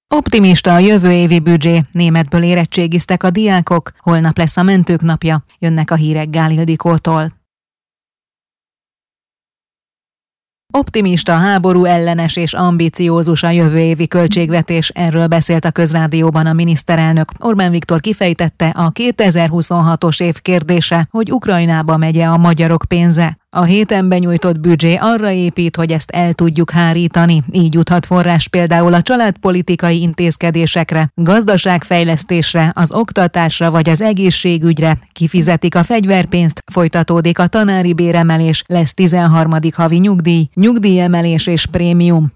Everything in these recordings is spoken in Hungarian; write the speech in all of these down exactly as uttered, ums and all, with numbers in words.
Optimista a jövő évi büdzsé, németből érettségiztek a diákok, holnap lesz a mentők napja, jönnek a hírek Gál Ildikótól. Optimista, háború ellenes és ambiciózus a jövő évi költségvetés, erről beszélt a Közrádióban a miniszterelnök. Orbán Viktor kifejtette, a kétezer-huszonhatos év kérdése, hogy Ukrajnába megye a magyarok pénze. A héten benyújtott büdzsé arra épít, hogy ezt el tudjuk hárítani, így juthat forrás például a családpolitikai intézkedésekre, gazdaságfejlesztésre, az oktatásra vagy az egészségügyre, kifizetik a fegyverpénzt, folytatódik a tanári béremelés, lesz tizenharmadik havi nyugdíj, nyugdíjemelés és prémium.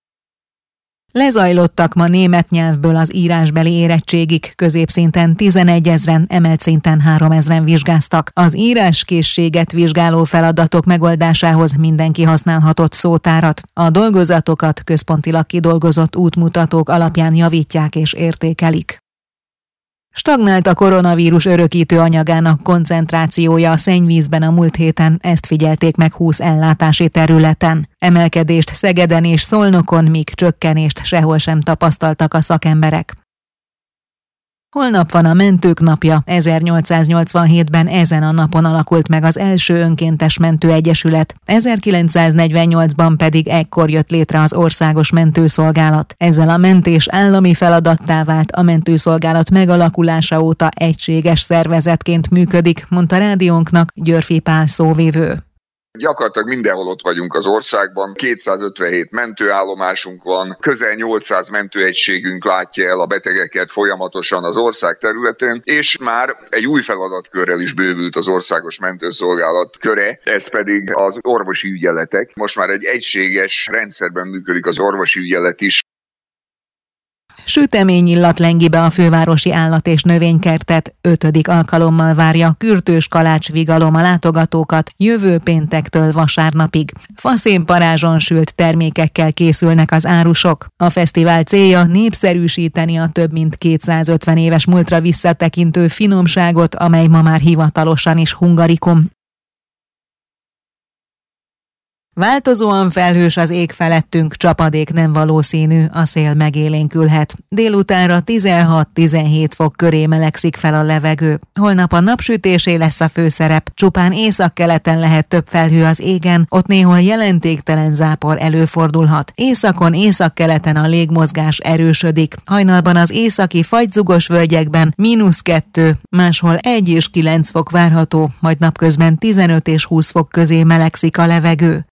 Lezajlottak ma német nyelvből az írásbeli érettségig, középszinten tizenegyezren, emelt szinten háromezren vizsgáztak. Az íráskészséget vizsgáló feladatok megoldásához mindenki használhatott szótárat. A dolgozatokat központilag kidolgozott útmutatók alapján javítják és értékelik. Stagnált a koronavírus örökítő anyagának koncentrációja a szennyvízben a múlt héten, ezt figyelték meg húsz ellátási területen. Emelkedést Szegeden és Szolnokon, míg csökkenést sehol sem tapasztaltak a szakemberek. Holnap van a mentők napja, ezernyolcszáznyolcvanhétben ezen a napon alakult meg az első önkéntes mentőegyesület, ezerkilencszáznegyvennyolcban pedig ekkor jött létre az országos mentőszolgálat. Ezzel a mentés állami feladattá vált, a mentőszolgálat megalakulása óta egységes szervezetként működik, mondta rádiónknak Györfi Pál szóvivő. Gyakorlatilag mindenhol ott vagyunk az országban, kétszázötvenhét mentőállomásunk van, közel nyolcszáz mentőegységünk látja el a betegeket folyamatosan az ország területén, és már egy új feladatkörrel is bővült az országos mentőszolgálat köre, ez pedig az orvosi ügyeletek. Most már egy egységes rendszerben működik az orvosi ügyelet is. Sütemény illat lengi be a fővárosi állat- és növénykertet, ötödik alkalommal várja Kürtős Kalács Vigalom a látogatókat jövő péntektől vasárnapig. Faszénparázson sült termékekkel készülnek az árusok. A fesztivál célja népszerűsíteni a több mint kétszázötven éves múltra visszatekintő finomságot, amely ma már hivatalosan is hungarikum. Változóan felhős az ég felettünk, csapadék nem valószínű, a szél megélénkülhet. Délutánra tizenhat-tizenhét fok köré melegszik fel a levegő. Holnap a napsütésé lesz a főszerep, csupán északkeleten lehet több felhő az égen, ott néhol jelentéktelen zápor előfordulhat. Északon, északkeleten a légmozgás erősödik. Hajnalban az északi fagyzugos völgyekben mínusz kettő, máshol egy és kilenc fok várható, majd napközben tizenöt és húsz fok közé melegszik a levegő.